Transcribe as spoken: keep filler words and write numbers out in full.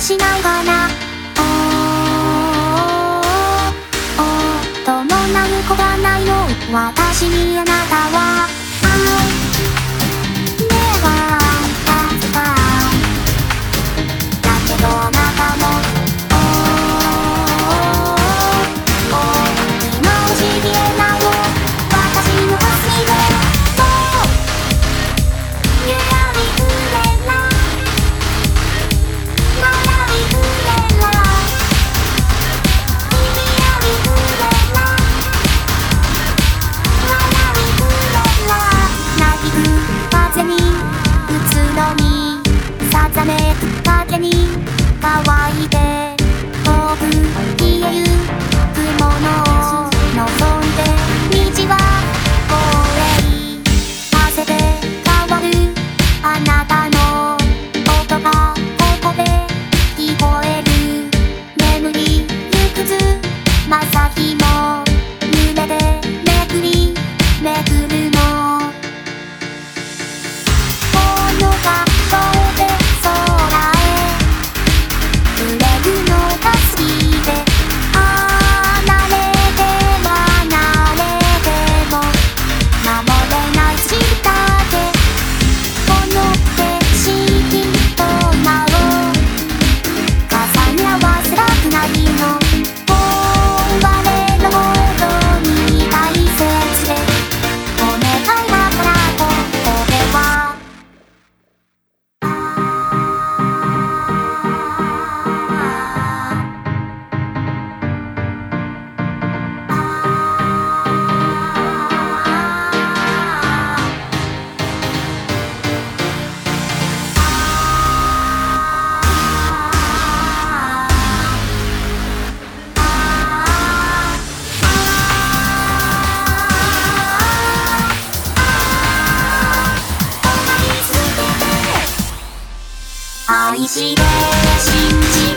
しないかな。おーおーともなる子がないの、私にあなたは愛ネバーパスパーだけどあなたもおーおー今を知り得ないの、私の足でそうゆらりくれなまだりくれな君よりくれなまだりくれな鳴きく風にうつろにさざめく影に乾いて遠く消えゆくものを望んで道は凍え汗で変わるあなたの音がここで聞こえる眠りゆくずまさきも濡れてめくりめくるのこの学校で空へ触れるのが好きで離れて離れても守れない舌でこの景色と今を重ね合わせたくないの我のもとに大切でお願いだからここでは愛して信じ